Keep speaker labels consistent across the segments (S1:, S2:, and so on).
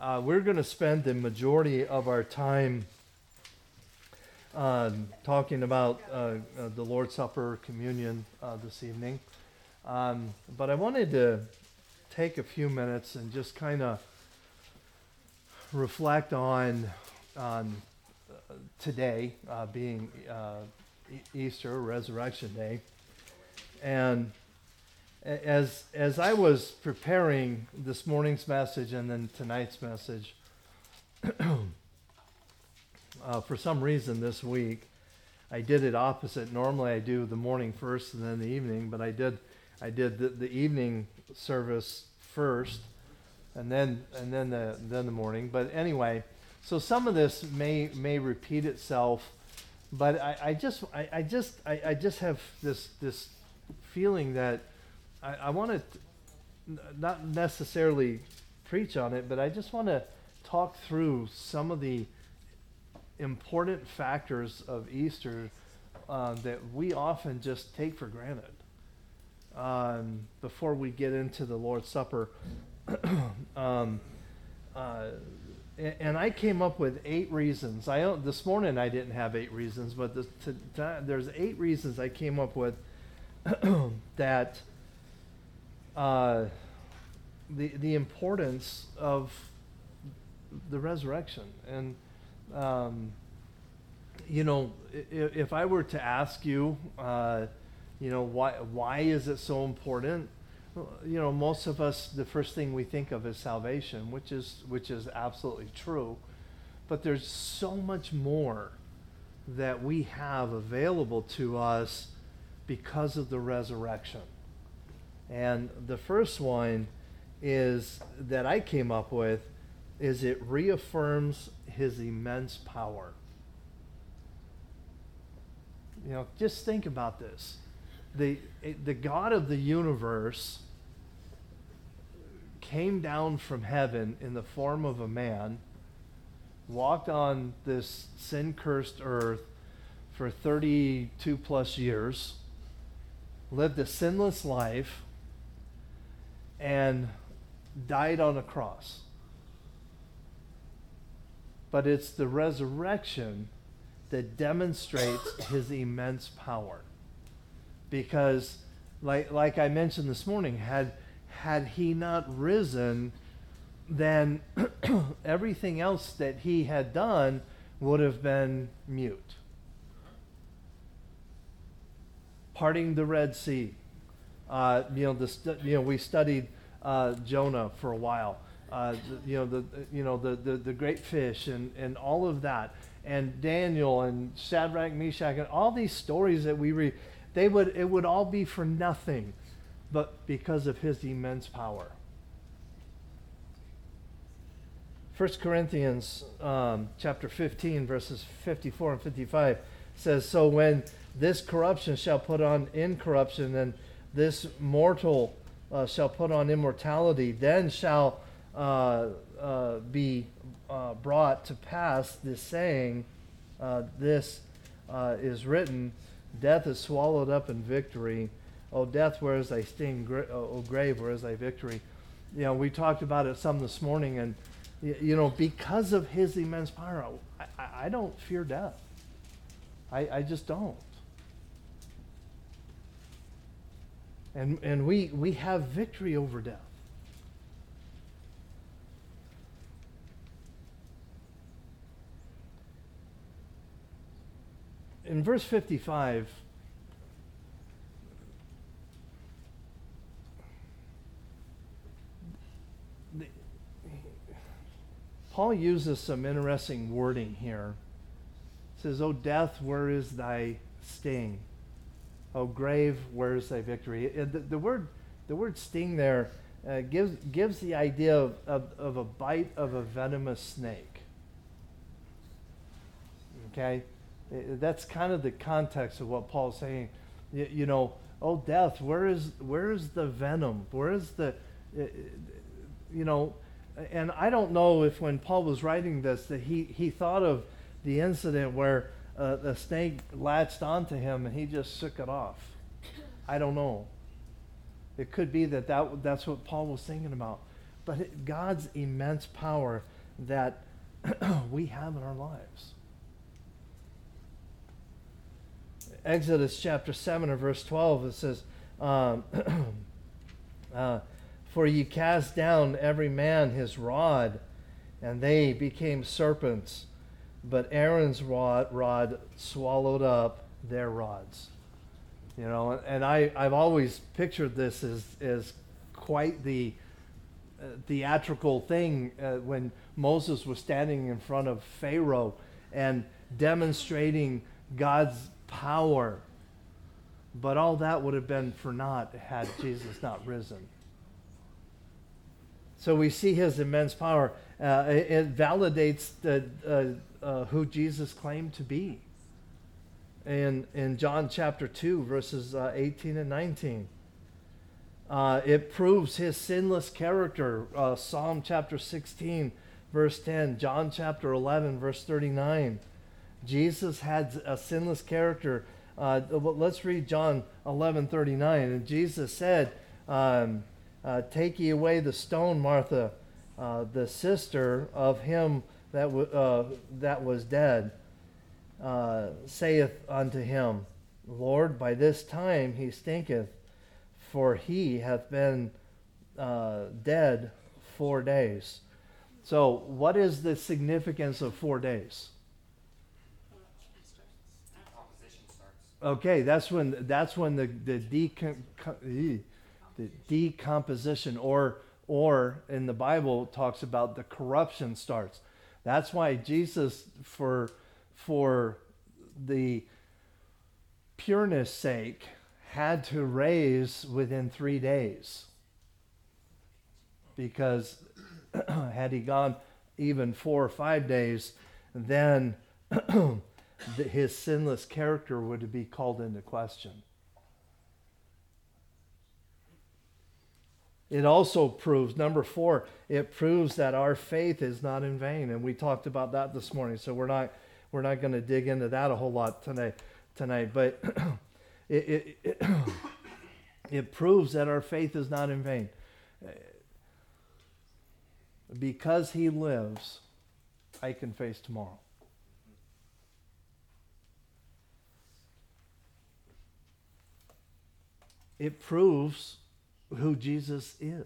S1: We're going to spend the majority of our time talking about the Lord's Supper, communion this evening. But I wanted to take a few minutes and just kind of reflect on today being Easter, Resurrection Day. And as I was preparing this morning's message and then tonight's message, for some reason this week, I did it opposite. Normally I do the morning first and then the evening, but I did the evening service first, and then the morning. But anyway, so some of this may repeat itself, but I just have this feeling that I want to not necessarily preach on it, but I just want to talk through some of the important factors of Easter that we often just take for granted before we get into the Lord's Supper. And I came up with 8 reasons. This morning I didn't have 8 reasons, but there's 8 reasons I came up with that the importance of the resurrection. And if I were to ask you, why is it so important? Most of us, the first thing we think of is salvation, which is absolutely true. But there's so much more that we have available to us because of the resurrection. And the first one is that I came up with is it reaffirms his immense power. Just think about this. The God of the universe came down from heaven in the form of a man, walked on this sin-cursed earth for 32 plus years, lived a sinless life, and died on a cross. But it's the resurrection that demonstrates his immense power. Because, like I mentioned this morning, had he not risen, then everything else that he had done would have been mute. Parting the Red Sea. We studied Jonah for a while. The great fish and all of that, and Daniel and Shadrach, Meshach, and all these stories that we read, it would all be for nothing, but because of his immense power. 1 Corinthians chapter 15, verses 54 and 55 says, "So when this corruption shall put on incorruption, and this mortal shall put on immortality, then shall be brought to pass this saying, this is written, death is swallowed up in victory. O death, where is thy sting? O grave, where is thy victory?" We talked about it some this morning, and because of his immense power, I don't fear death. I just don't. And we have victory over death. In verse 55, Paul uses some interesting wording here. He says, "O death, where is thy sting? O grave, where is thy victory?" The word sting there gives the idea of a bite of a venomous snake. Okay? That's kind of the context of what Paul's saying. Oh death, where is the venom? Where is the, and I don't know if when Paul was writing this that he thought of the incident where the snake latched onto him and he just shook it off. I don't know. It could be that's what Paul was thinking about. but God's immense power that we have in our lives. Exodus chapter 7 or verse 12, it says, for ye cast down every man his rod, and they became serpents, but Aaron's rod swallowed up their rods. You know, and I've always pictured this as quite the theatrical thing when Moses was standing in front of Pharaoh and demonstrating God's power. But all that would have been for naught had Jesus not risen. So we see his immense power. It validates who Jesus claimed to be. In John chapter 2, verses 18 and 19. It proves his sinless character. Psalm chapter 16, verse 10. John chapter 11, verse 39. Jesus had a sinless character. Let's read John 11:39. And Jesus said, take ye away the stone, Martha, the sister of him that was dead, saith unto him, Lord, by this time he stinketh, for he hath been dead 4 days. So what is the significance of 4 days? Okay, that's when the decomposition or in the Bible talks about the corruption starts. That's why Jesus, for the pureness sake, had to raise within 3 days. Because had he gone even 4 or 5 days, then his sinless character would be called into question. It also proves, number 4, it proves that our faith is not in vain. And we talked about that this morning, so we're not going to dig into that a whole lot tonight. But it proves that our faith is not in vain. Because he lives, I can face tomorrow. It proves who Jesus is.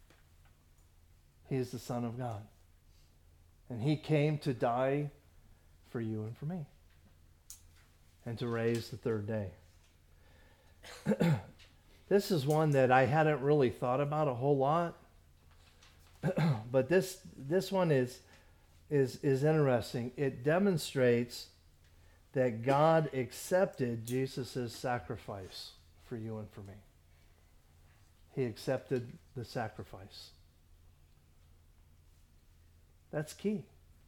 S1: He is the Son of God. And he came to die for you and for me. And to raise the third day. This is one that I hadn't really thought about a whole lot. But this one is interesting. It demonstrates that God accepted Jesus' sacrifice for you and for me. He accepted the sacrifice. That's key.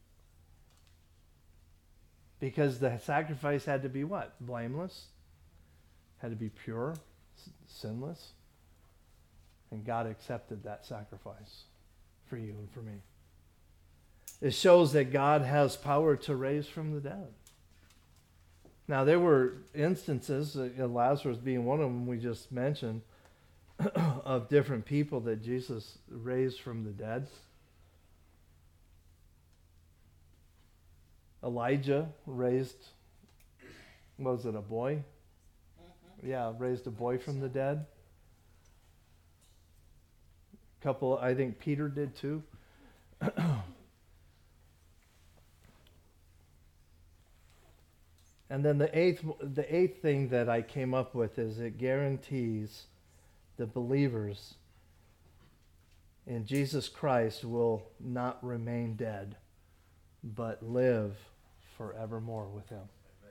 S1: Because the sacrifice had to be what? Blameless. Had to be pure, sinless. And God accepted that sacrifice for you and for me. It shows that God has power to raise from the dead. Now, there were instances, Lazarus being one of them we just mentioned, of different people that Jesus raised from the dead. Elijah raised, was it a boy? Mm-hmm. Yeah, raised a boy from the dead. Couple, I think Peter did too. And then the eighth thing that I came up with is it guarantees the believers in Jesus Christ will not remain dead, but live forevermore with him.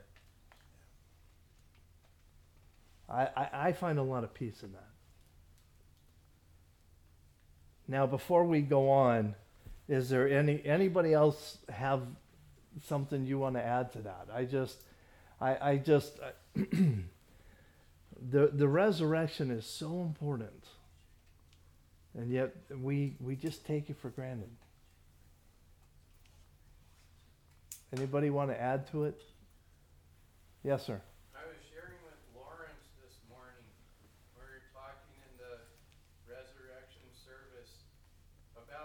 S1: I find a lot of peace in that. Now, before we go on, is there anybody else have something you want to add to that? The resurrection is so important, and yet we just take it for granted. Anybody want to add to it? Yes, sir.
S2: I was sharing with Lawrence this morning. We were talking in the resurrection service about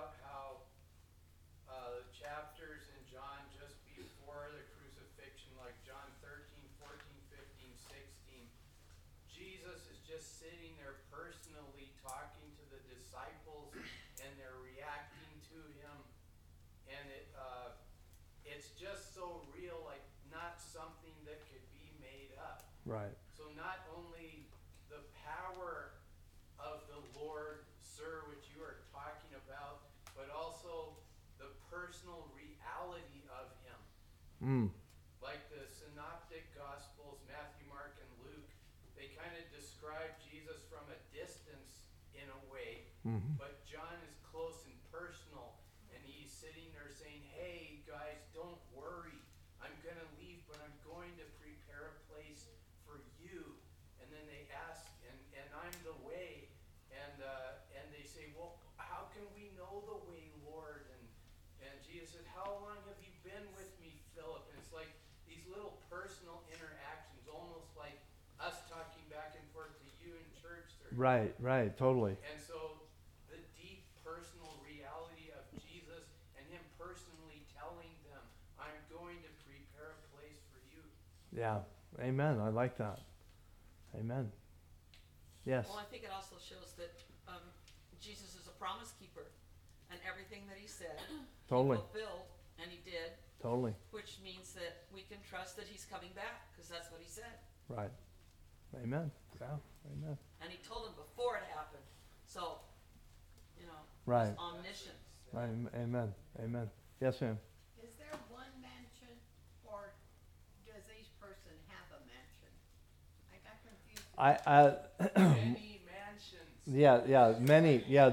S2: chapters in John just before the crucifixion, like John 13, 14, 15, 16, Jesus is just sitting there personally talking to the disciples, and they're reacting to him, and it's just so real, like not something that could be made up.
S1: Right.
S2: So not only the power of the Lord, sir, which you are talking about, but also the personal reality of him.
S1: Mm.
S2: Like the synoptic gospels, Matthew, Mark, and Luke, they kind of describe Jesus from a distance in a way,
S1: Mm-hmm.
S2: but John is close and personal, and he's sitting there saying, hey guys, don't worry, I'm going to leave, but I'm going to prepare a place for you. And then they ask, and I'm the way, and they say, well, how can we know the way, Lord? And Jesus said, how long have you been with me, Philip? And it's like these little personal interactions, almost like us talking back and forth to you in church.
S1: Right, totally.
S2: And so the deep personal reality of Jesus and him personally telling them, I'm going to prepare a place for you.
S1: Yeah, amen. I like that. Amen. Yes.
S3: Well, I think it also shows that Jesus is a promise keeper, and everything that he said,
S1: Totally.
S3: he fulfilled, and he did,
S1: Totally.
S3: which means that we can trust that he's coming back, because that's what he said.
S1: Right. Amen. Yeah. Amen.
S3: And he told him before it happened. So,
S1: Right.
S3: he's omniscient.
S1: Right. Amen. Amen. Yes, ma'am.
S4: Is there one mansion, or does each person have a mansion? I got confused.
S2: Many mansions.
S1: Yeah, many. Yeah,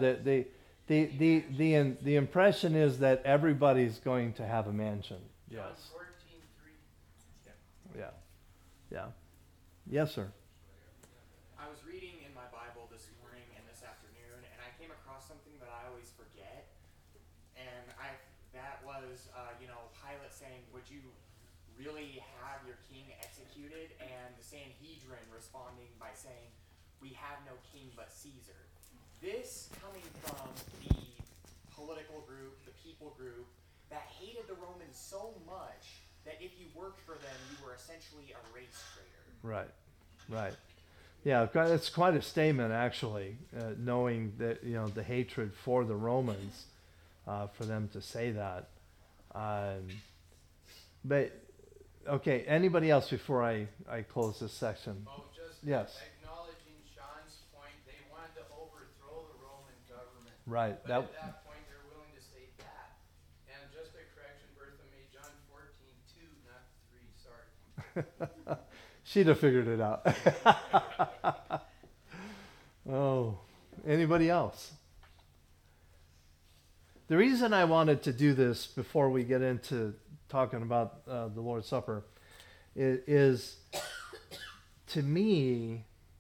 S1: the impression is that everybody's going to have a mansion.
S2: John
S1: Yes.
S2: 14:3.
S1: Yeah. Yes, sir.
S5: I was reading in my Bible this morning and this afternoon, and I came across something that I always forget. And that was, Pilate saying, would you really have your king executed? And the Sanhedrin responding by saying, we have no king but Caesar. This coming from the political group, the people group, that hated the Romans so much that if you worked for them, you were essentially a race traitor.
S1: Right. Yeah, it's quite a statement, actually, knowing that, the hatred for the Romans, for them to say that. But, okay, anybody else before I close this section?
S2: Oh, just
S1: Yes.
S2: acknowledging Sean's point, they wanted to overthrow the Roman government.
S1: Right.
S2: But at that point, they're willing to say that. And just a correction, Bertha made John 14:2, not 3, sorry.
S1: She'd have figured it out. Oh, anybody else? The reason I wanted to do this before we get into talking about the Lord's Supper is to me,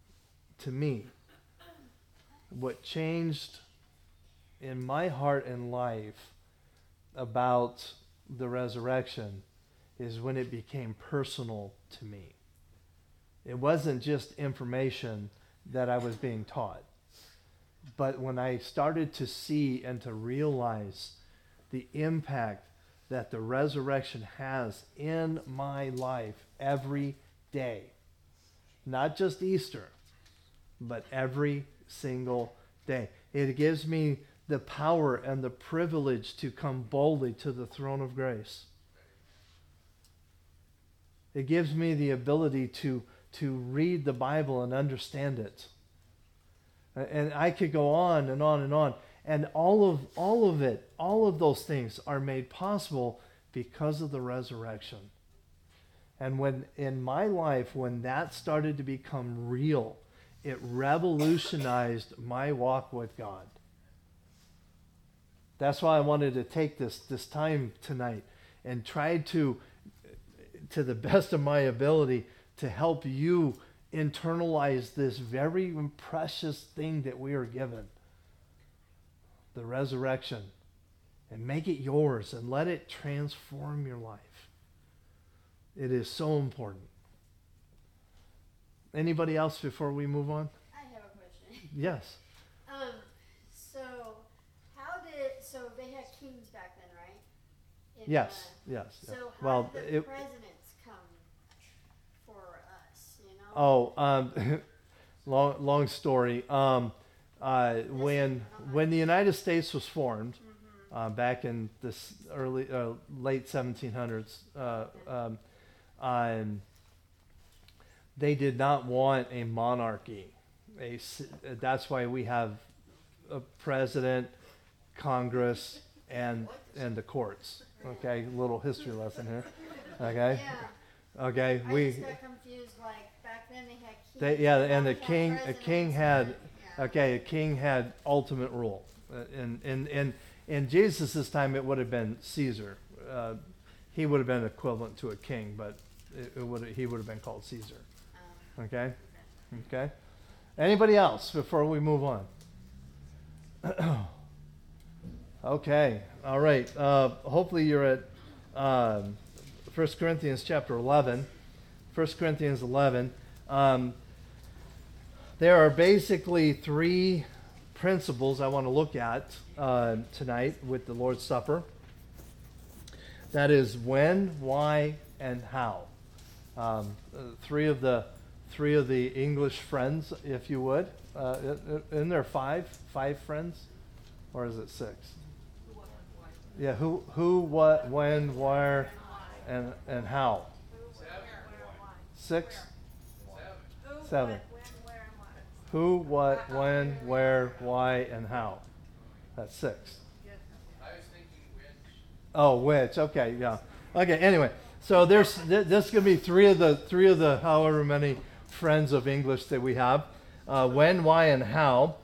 S1: what changed in my heart and life about the resurrection is when it became personal to me. It wasn't just information that I was being taught, but when I started to see and to realize the impact that the resurrection has in my life every day, not just Easter, but every single day. It gives me the power and the privilege to come boldly to the throne of grace. It gives me the ability to read the Bible and understand it. And I could go on and on and on. And all of those things are made possible because of the resurrection. And when in my life, when that started to become real, it revolutionized my walk with God. That's why I wanted to take this time tonight and try to the best of my ability, to help you internalize this very precious thing that we are given, the resurrection, and make it yours and let it transform your life. It is so important. Anybody else before we move on?
S6: I have a question.
S1: Yes.
S6: So they had kings back then, right?
S1: Yes, yes.
S4: So
S1: yes.
S4: how
S1: Well,
S4: did the
S1: it,
S4: presidents come for us, you know?
S1: long story. When the United States was formed, back in this late 1700s, they did not want a monarchy. That's why we have a president, Congress, and the courts. Okay, little history lesson here. Okay,
S4: Yeah,
S1: okay.
S4: I just got confused, like, back then they had kings.
S1: And
S4: now
S1: the
S4: we have
S1: king, a
S4: presidents,
S1: king had,
S4: yeah.
S1: okay, a king had ultimate rule. In Jesus' time, it would have been Caesar. He would have been equivalent to a king, but he would have been called Caesar. Okay, okay. Anybody else before we move on? Okay, all right. Hopefully you're at 1 Corinthians chapter 11. 1 Corinthians 11. There are basically three principles I want to look at tonight with the Lord's Supper. That is when, why, and how. Three of the English friends, if you would. Isn't there five friends, or is it six? Yeah, who, what, when, where, and how. Six? Seven. Who, what, when, where, why, and how. That's six.
S2: I was thinking which.
S1: Oh, which? Okay, yeah. Okay. Anyway, so there's going to be three of the however many friends of English that we have. When, why, and how.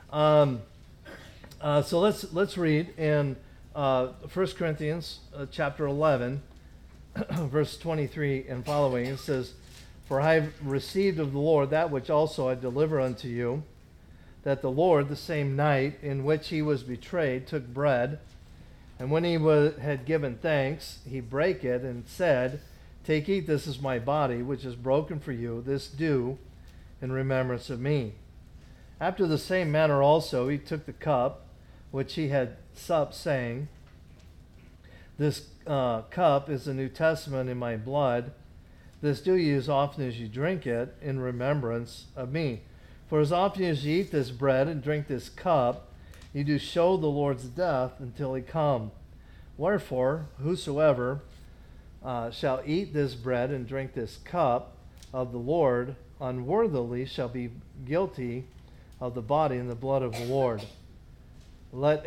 S1: So let's read in 1 Corinthians chapter 11, verse 23 and following. It says, "For I have received of the Lord that which also I deliver unto you, that the Lord, the same night in which he was betrayed, took bread, and when he had given thanks, he brake it and said, Take, eat, this is my body, which is broken for you. This do in remembrance of me. After the same manner also he took the cup, which he had supped, saying, This cup is the New Testament in my blood. This do ye as often as you drink it in remembrance of me. For as often as ye eat this bread and drink this cup, ye do show the Lord's death until he come. Wherefore, whosoever shall eat this bread and drink this cup of the Lord unworthily shall be guilty of the body and the blood of the Lord. But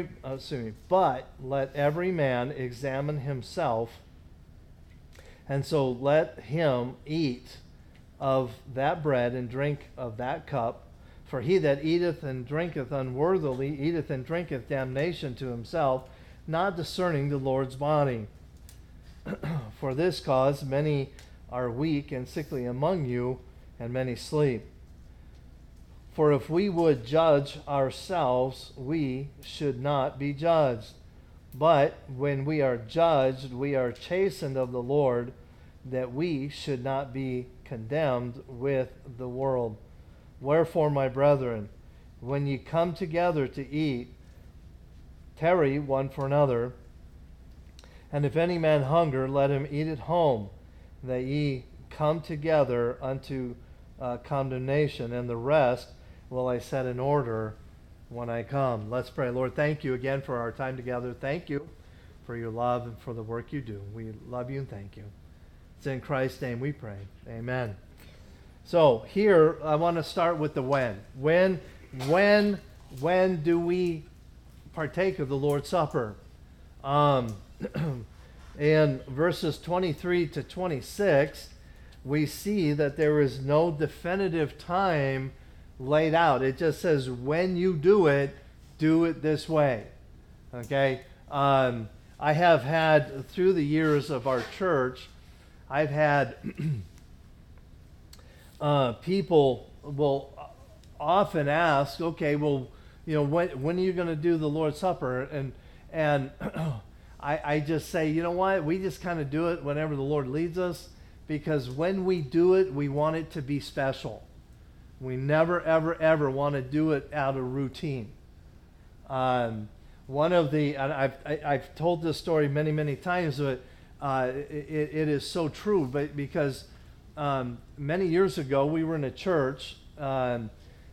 S1: let every man examine himself, and so let him eat of that bread and drink of that cup. For he that eateth and drinketh unworthily eateth and drinketh damnation to himself, not discerning the Lord's body. For this cause many are weak and sickly among you, and many sleep. For if we would judge ourselves, we should not be judged. But when we are judged, we are chastened of the Lord, that we should not be condemned with the world. Wherefore, my brethren, when ye come together to eat, tarry one for another. And if any man hunger, let him eat at home, that ye come together unto condemnation, and the rest will I set in order when I come." Let's pray. Lord, thank you again for our time together. Thank you for your love and for the work you do. We love you and thank you. It's in Christ's name we pray. Amen. So here I want to start with the when. When do we partake of the Lord's Supper? In verses 23 to 26, we see that there is no definitive time laid out. It just says, when you do it this way. Okay? I have had, through the years of our church, I've had people will often ask, okay, well, when are you going to do the Lord's Supper? And I just say, you know what? We just kind of do it whenever the Lord leads us, because when we do it, we want it to be special. We never, ever, ever want to do it out of routine. one of the, and I've told this story many, many times, but it is so true. But because many years ago we were in a church, and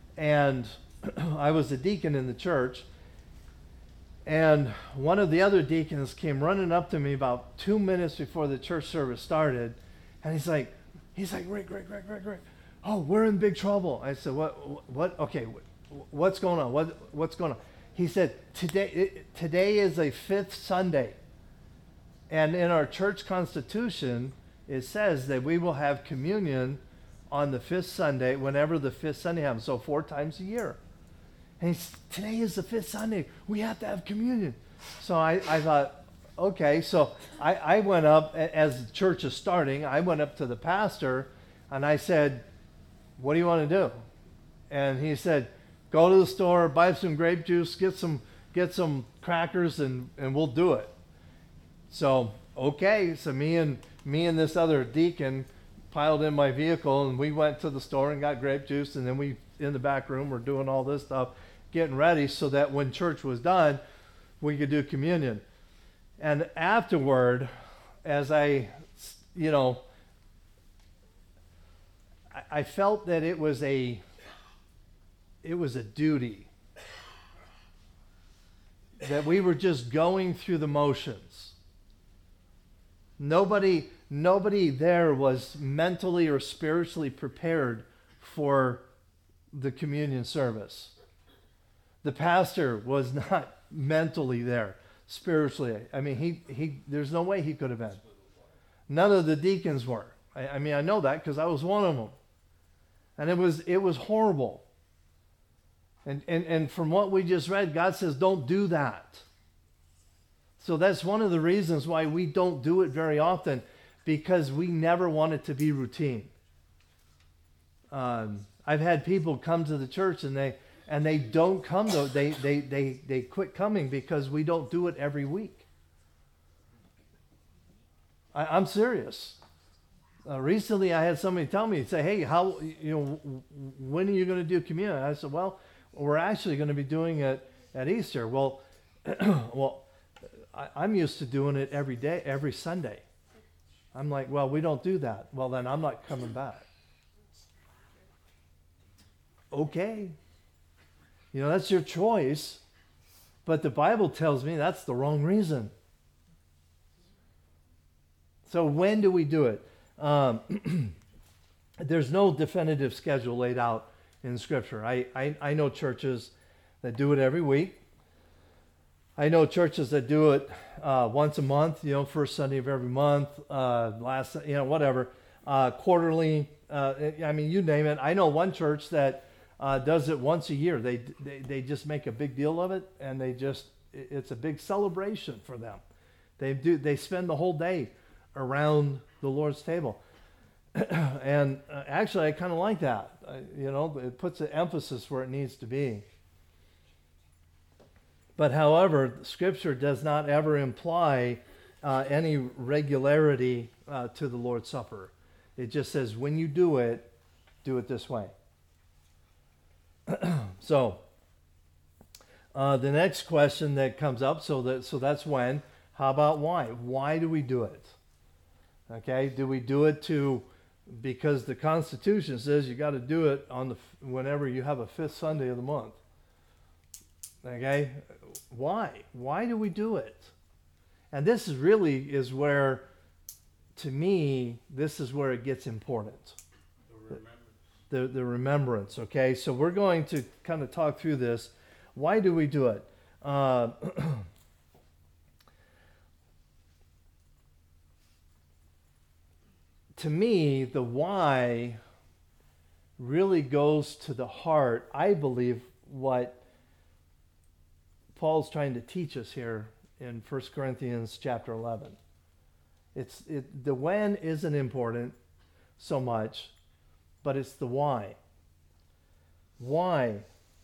S1: I was a deacon in the church, and one of the other deacons came running up to me about 2 minutes before the church service started, and he's like, Rick, oh, we're in big trouble. I said, what? Okay, what's going on? What's going on? He said, today is a fifth Sunday, and in our church constitution, it says that we will have communion on the fifth Sunday, whenever the fifth Sunday happens, so 4 times a year. And today is the fifth Sunday. We have to have communion. So I thought, okay. So I went up, as the church is starting, I went up to the pastor, and I said, what do you want to do? And he said, go to the store, buy some grape juice, get some crackers, and we'll do it. So, okay. So me and this other deacon piled in my vehicle, and we went to the store and got grape juice, and then we, in the back room, were doing all this stuff, getting ready so that when church was done, we could do communion. And afterward, as I felt that it was a duty, that we were just going through the motions. Nobody there was mentally or spiritually prepared for the communion service. The pastor was not mentally there, spiritually. I mean, he there's no way he could have been. None of the deacons were. I mean, I know that because I was one of them. And it was horrible. And from what we just read, God says, don't do that. So that's one of the reasons why we don't do it very often, because we never want it to be routine. I've had people come to the church and they don't come, though. They quit coming because we don't do it every week. I'm serious. Recently, I had somebody tell me, say, "Hey, when are you going to do communion?" I said, "Well, we're actually going to be doing it at Easter." Well, I'm used to doing it every day, every Sunday. I'm like, "Well, we don't do that." Well, then I'm not coming back. Okay. That's your choice, but the Bible tells me that's the wrong reason. So when do we do it? There's no definitive schedule laid out in Scripture. I know churches that do it every week. I know churches that do it once a month, first Sunday of every month, whatever, quarterly. I mean, you name it. I know one church that does it once a year. They just make a big deal of it, and it's a big celebration for them. They spend the whole day around the Lord's table. And actually, I kind of like that. It puts an emphasis where it needs to be. But however, Scripture does not ever imply any regularity to the Lord's Supper. It just says, when you do it this way. So, the next question that comes up, so that's when. How about why? Why do we do it? Okay, do we do it because the Constitution says you got to do it whenever you have a fifth Sunday of the month? Okay, why? Why do we do it? And this is where, to me, this is where it gets important. The remembrance. Okay, so we're going to kind of talk through this. Why do we do it? To me, the why really goes to the heart, I believe, what Paul's trying to teach us here in 1 Corinthians chapter 11. The when isn't important so much, but it's the why. Why?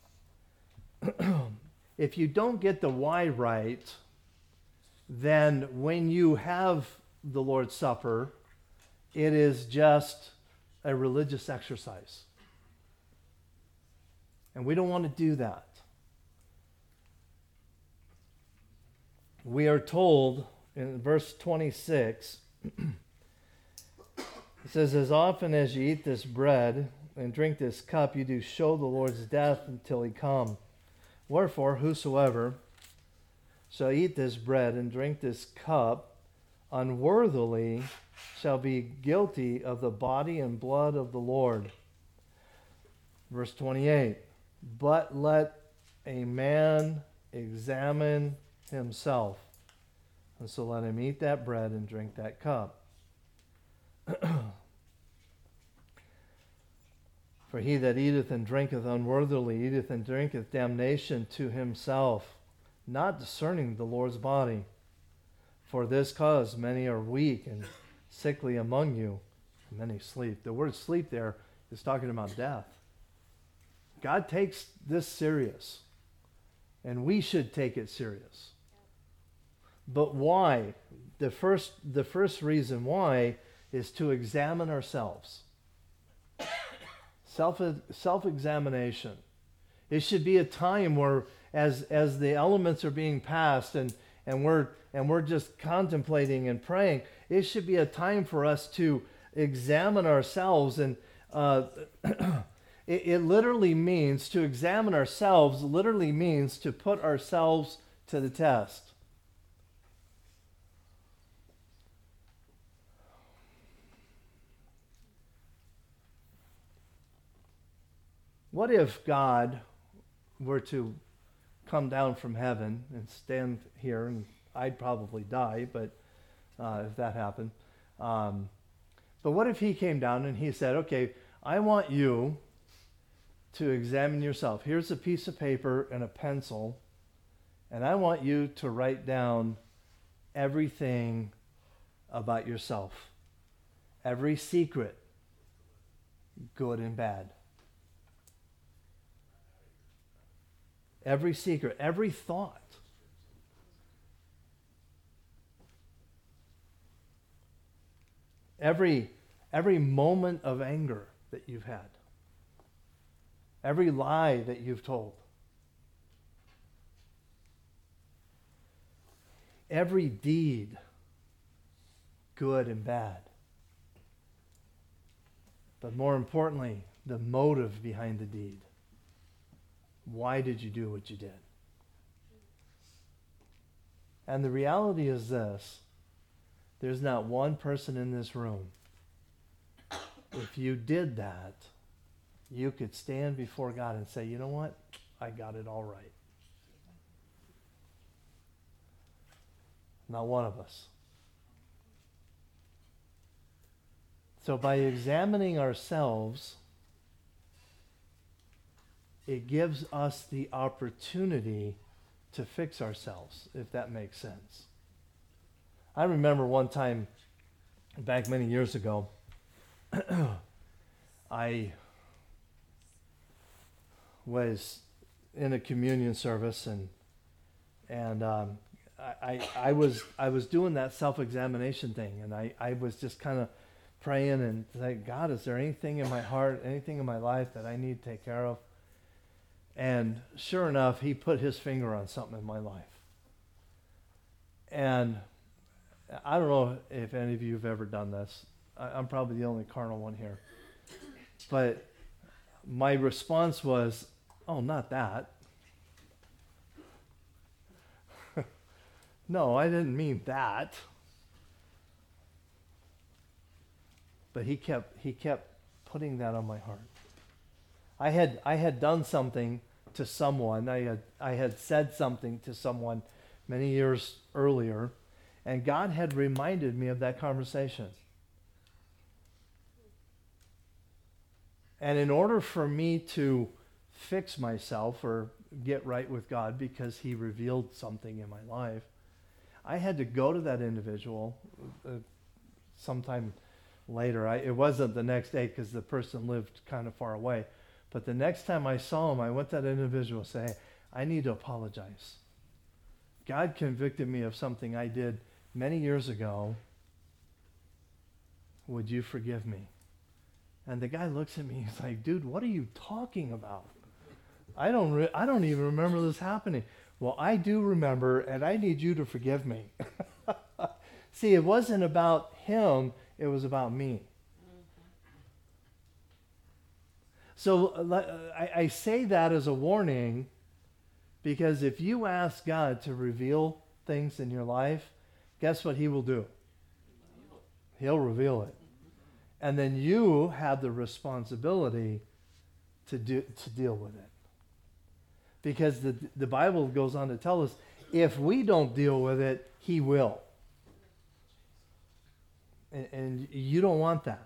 S1: If you don't get the why right, then when you have the Lord's Supper, it is just a religious exercise. And we don't want to do that. we are told in verse 26, it says, as often as you eat this bread and drink this cup, you do show the Lord's death until he come. Wherefore, whosoever shall eat this bread and drink this cup unworthily shall be guilty of the body and blood of the Lord. Verse 28, but let a man examine himself, and so let him eat that bread and drink that cup. For he that eateth and drinketh unworthily eateth and drinketh damnation to himself, not discerning the Lord's body. For this cause many are weak and sickly among you, and many sleep. The word sleep there is talking about death. God takes this serious, and we should take it serious. But why? The first reason why is to examine ourselves. Self-examination. It should be a time where as the elements are being passed and we're just contemplating and praying, it should be a time for us to examine ourselves. And it literally means, to examine ourselves literally means to put ourselves to the test. What if God were to come down from heaven and stand here, and I'd probably die, but if that happened. But what if he came down and he said, okay, I want you to examine yourself. Here's a piece of paper and a pencil, and I want you to write down everything about yourself. Every secret, good and bad. Every secret, every thought. Every moment of anger that you've had. Every lie that you've told. Every deed, good and bad. But more importantly, the motive behind the deed. Why did you do what you did? And the reality is this. There's not one person in this room. If you did that, you could stand before God and say, you know what? I got it all right. Not one of us. So by examining ourselves, it gives us the opportunity to fix ourselves, if that makes sense. I remember one time, back many years ago, I was in a communion service, and I was doing that self-examination thing, and I was just kind of praying and saying, God, is there anything in my heart, anything in my life that I need to take care of? And sure enough, he put his finger on something in my life. And I don't know if any of you have ever done this. I'm probably the only carnal one here. But my response was, oh, not that. No, I didn't mean that. But he kept putting that on my heart. I had done something to someone. I had said something to someone many years earlier, and God had reminded me of that conversation. And in order for me to fix myself or get right with God, because he revealed something in my life, I had to go to that individual sometime later. It wasn't the next day because the person lived kind of far away. But the next time I saw him, I went to that individual and said, hey, I need to apologize. God convicted me of something I did many years ago. Would you forgive me? And the guy looks at me, he's like, dude, what are you talking about? I don't even remember this happening. Well, I do remember, and I need you to forgive me. See, it wasn't about him, it was about me. So I say that as a warning, because if you ask God to reveal things in your life, guess what he will do? He'll reveal it. And then you have the responsibility to deal with it. Because the Bible goes on to tell us, if we don't deal with it, he will. And you don't want that.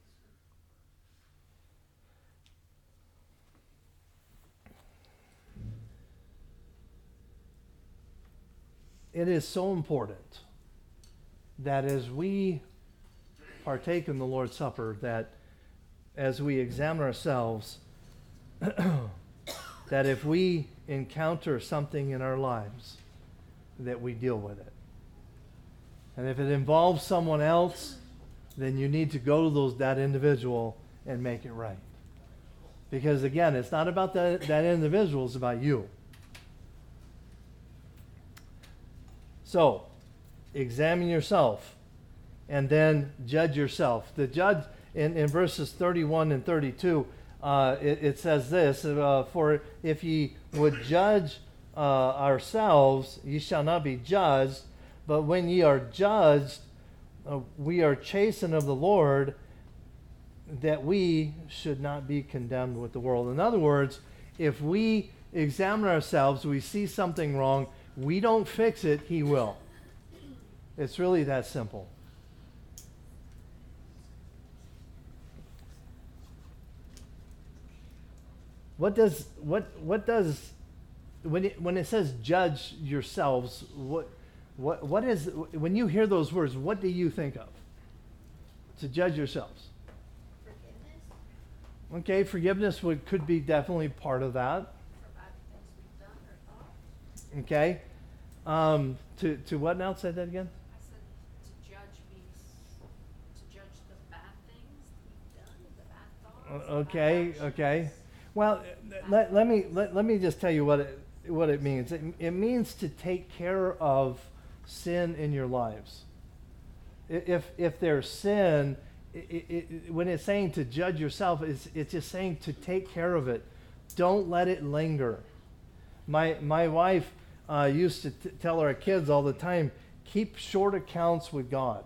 S1: It is so important that as we partake in the Lord's Supper, that as we examine ourselves, that if we encounter something in our lives, that we deal with it. And if it involves someone else, then you need to go to that individual and make it right. Because again, it's not about that individual, it's about you. So, examine yourself and then judge yourself. The judge, in verses 31 and 32, it says this, for if ye would judge ourselves, ye shall not be judged, but when ye are judged, we are chastened of the Lord, that we should not be condemned with the world. In other words, if we examine ourselves, we see something wrong, we don't fix it, he will. It's really that simple. What does when it says judge yourselves, what is, when you hear those words, what do you think of? To judge yourselves.
S4: Forgiveness
S1: Okay, forgiveness could be definitely part of that.
S4: for bad things we've done or thought.
S1: Okay. To what now? Say that again.
S4: I said to judge means to judge the bad things we've done, the bad thoughts.
S1: Okay,
S4: bad
S1: okay.
S4: actions.
S1: Well, let me just tell you what it means. It means to take care of sin in your lives. If there's sin, when it's saying to judge yourself, it's just saying to take care of it. Don't let it linger. My wife used to tell our kids all the time, keep short accounts with God.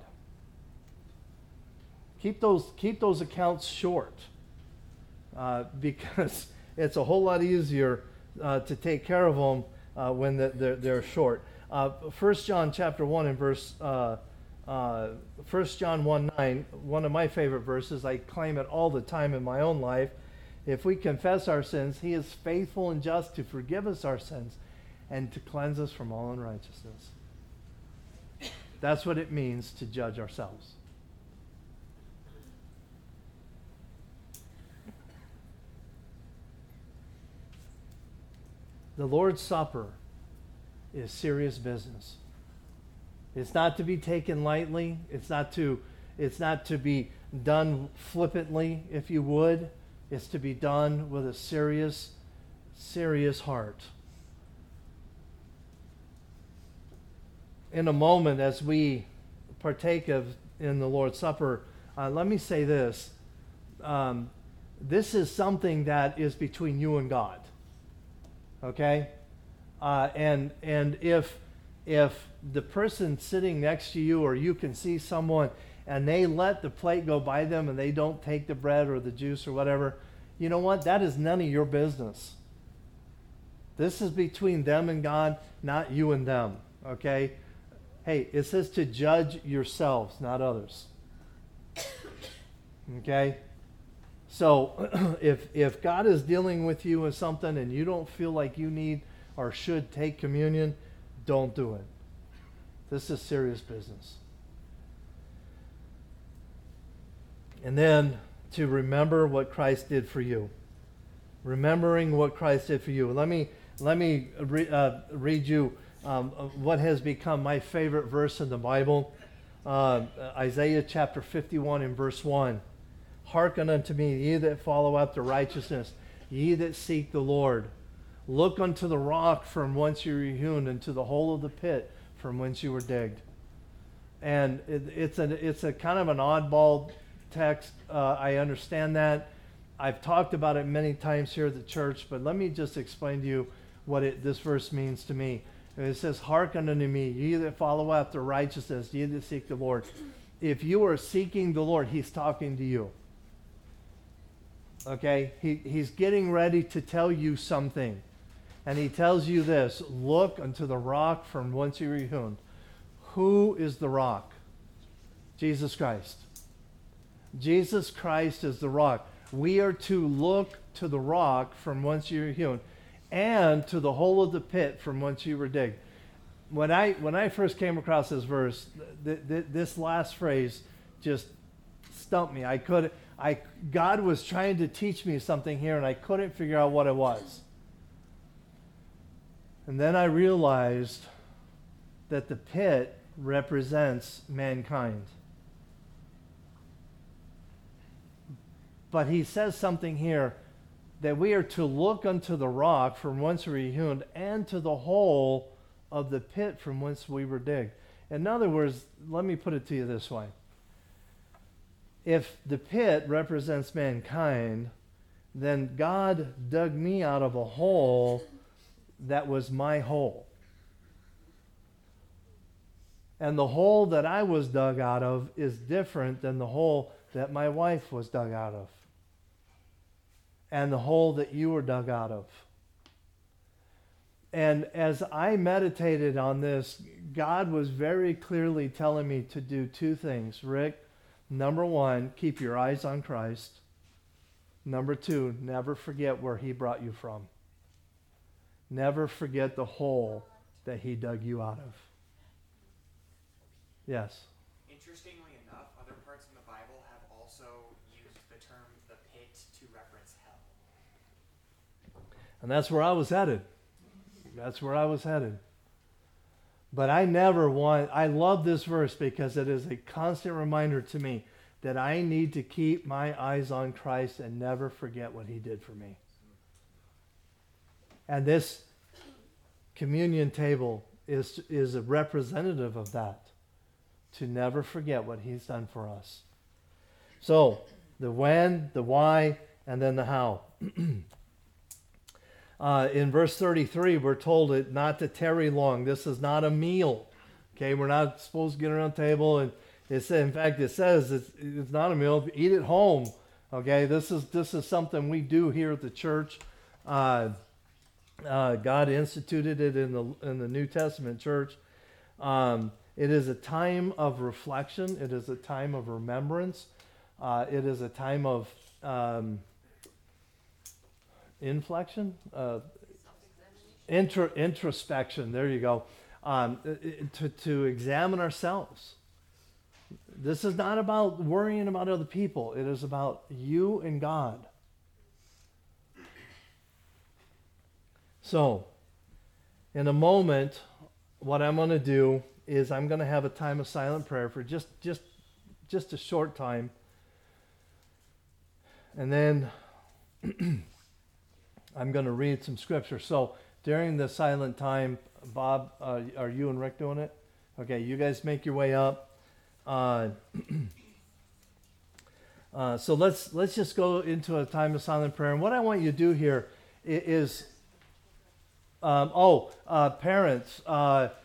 S1: Keep those accounts short, because it's a whole lot easier to take care of them when they're short. 1 John chapter 1 and verse 1 John 1:9, one of my favorite verses. I claim it all the time in my own life. If we confess our sins, he is faithful and just to forgive us our sins and to cleanse us from all unrighteousness. That's what it means to judge ourselves. The Lord's Supper is serious business. It's not to be taken lightly. It's not to be done flippantly, if you would. It's to be done with a serious, serious heart. In a moment, as we partake in the Lord's Supper, let me say this. This is something that is between you and God. Okay? And if the person sitting next to you, or you can see someone and they let the plate go by them and they don't take the bread or the juice or whatever, you know what? That is none of your business. This is between them and God, not you and them. Okay? Hey, it says to judge yourselves, not others. Okay? So if God is dealing with you with something and you don't feel like you need or should take communion, don't do it. This is serious business. And then to remember what Christ did for you. Remembering what Christ did for you. Let me read you what has become my favorite verse in the Bible. Isaiah chapter 51 and verse 1. Hearken unto me, ye that follow after righteousness, ye that seek the Lord. Look unto the rock from whence you were hewn, and to the hole of the pit from whence you were digged. And it's a kind of an oddball text. I understand that. I've talked about it many times here at the church, but let me just explain to you what this verse means to me. It says, hearken unto me, ye that follow after righteousness, ye that seek the Lord. If you are seeking the Lord, he's talking to you. Okay? He's getting ready to tell you something. And he tells you this, look unto the rock from whence you were hewn. Who is the rock? Jesus Christ. Jesus Christ is the rock. We are to look to the rock from whence you were hewn, and to the hole of the pit from whence you were digged. When I first came across this verse, this last phrase just stumped me. God was trying to teach me something here, and I couldn't figure out what it was. And then I realized that the pit represents mankind. But he says something here, that we are to look unto the rock from whence we were hewn, and to the hole of the pit from whence we were digged. In other words, let me put it to you this way. If the pit represents mankind, then God dug me out of a hole that was my hole. And the hole that I was dug out of is different than the hole that my wife was dug out of, and the hole that you were dug out of. And as I meditated on this, God was very clearly telling me to do two things. Rick, number one, keep your eyes on Christ. Number two, never forget where he brought you from. Never forget the hole that he dug you out of. Yes?
S5: Interestingly enough, other parts in the Bible have also used the term the pit to reference hell.
S1: And that's where I was headed. That's where I was headed. But I love this verse because it is a constant reminder to me that I need to keep my eyes on Christ and never forget what he did for me. And this communion table is a representative of that, to never forget what he's done for us. So, the when, the why, and then the how. In verse 33, we're told it not to tarry long. This is not a meal. Okay, we're not supposed to get around the table. And in fact, it says it's not a meal. Eat at home. Okay, this is something we do here at the church. God instituted it in the New Testament church. It is a time of reflection. It is a time of remembrance. It is a time of inflection, introspection. There you go. To examine ourselves. This is not about worrying about other people. It is about you and God. So, in a moment, what I'm going to do is I'm going to have a time of silent prayer for just a short time. And then I'm going to read some scripture. So during the silent time, Bob, are you and Rick doing it? Okay, you guys make your way up. So let's just go into a time of silent prayer. And what I want you to do here is, parents,